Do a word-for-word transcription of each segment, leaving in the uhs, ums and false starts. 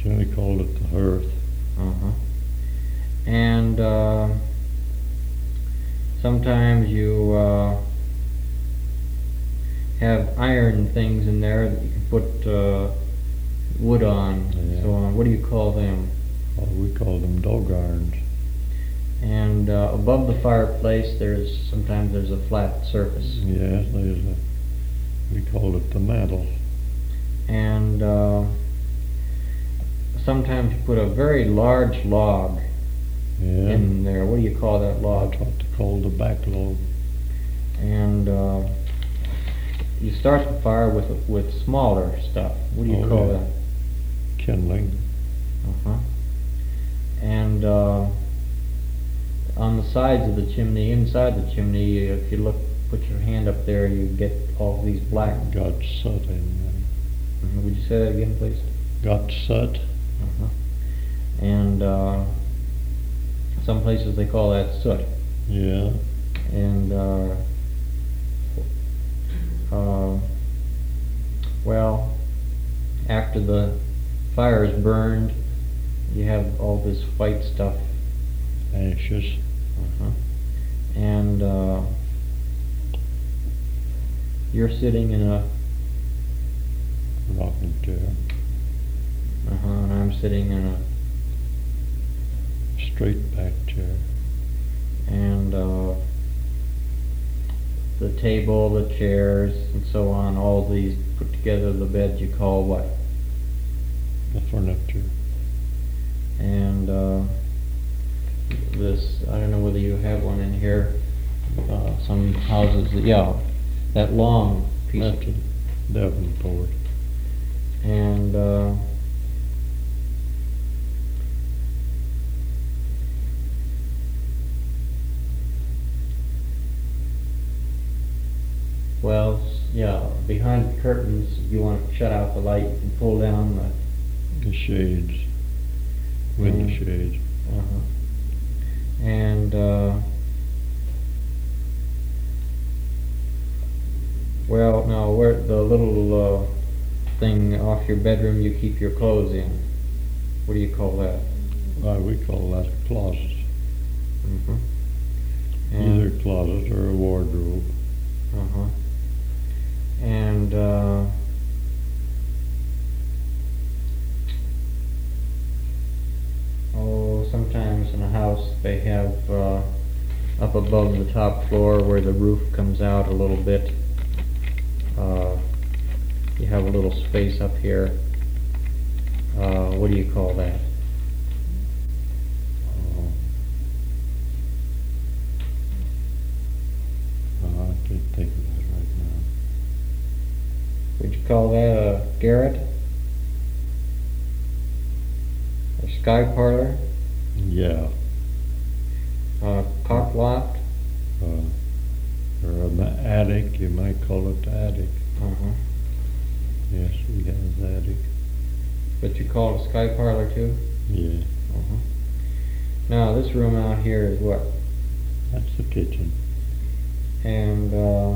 Originally called it the hearth. Uh-huh. And uh, sometimes you uh, have iron things in there that you can put uh, wood on, Yeah. and so on. What do you call them? Oh, we call them dog irons. And uh, above the fireplace, there's sometimes there's a flat surface. Yes, there's a, we call it the mantle. And uh, sometimes you put a very large log Yeah. in there. What do you call that log? That's what they call the back log. And uh, you start the fire with with smaller stuff. What do you Oh, call yeah. that? Kindling. Uh-huh. And uh, on the sides of the chimney, inside the chimney, if you look, put your hand up there, you get all these black. Got soot in them. Mhm. Would you say that again, please? Got soot. Uh-huh. And uh, some places they call that soot. Yeah. And uh, uh, well, after the fire is burned, you have all this white stuff. Ashes. Uh-huh. And uh, you're sitting in a Rocking chair. uh-huh, and I'm sitting in a Straight back chair. and uh, the table, the chairs, and so on, all these put together, the bed you call what? The furniture. And uh, this, I don't know whether you have one in here, uh, some houses, yeah, that long piece. That's a Davenport. And uh, well, yeah, behind the curtains, you want to shut out the light and pull down the The shades. Window Mm. shades. Uh-huh. And uh, well, now where the little uh, thing off your bedroom you keep your clothes in, what do you call that? Why, we call that a closet. Mm-hmm. Either a closet or a wardrobe. Uh-huh. And uh, oh, sometimes in a house they have uh, up above the top floor where the roof comes out a little bit. Uh, you have a little space up here. Uh, what do you call that? Oh. Oh, I can't think of that right now. Would you call that a garret? A sky parlor? Yeah. A cock loft? Uh, or an attic, you might call it the attic. Uh-huh. Yes, we have the attic. But you call it a sky parlor too? Yeah. Uh-huh. Now this room out here is what? That's the kitchen. And uh,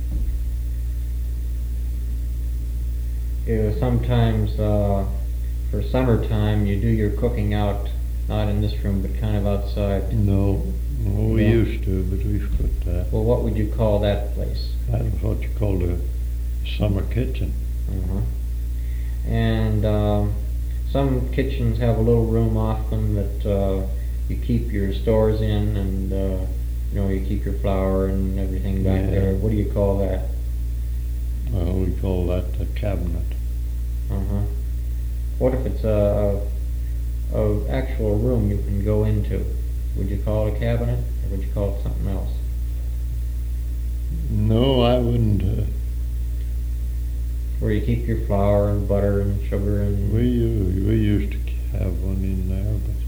you know, sometimes uh, for summertime you do your cooking out, not in this room, but kind of outside. No, well, we Yeah. used to, but we've quit that. Well, what would you call that place? That was what you called a summer kitchen. Uh-huh. And uh, some kitchens have a little room off them that uh, you keep your stores in, and uh, you know, you keep your flour and everything back Yeah. there. What do you call that? Well, we call that the cabinet. Uh-huh. What if it's a, a, a actual room you can go into? Would you call it a cabinet, or would you call it something else? No, I wouldn't. Uh, Where you keep your flour and butter and sugar and... we, u- we used to have one in there, but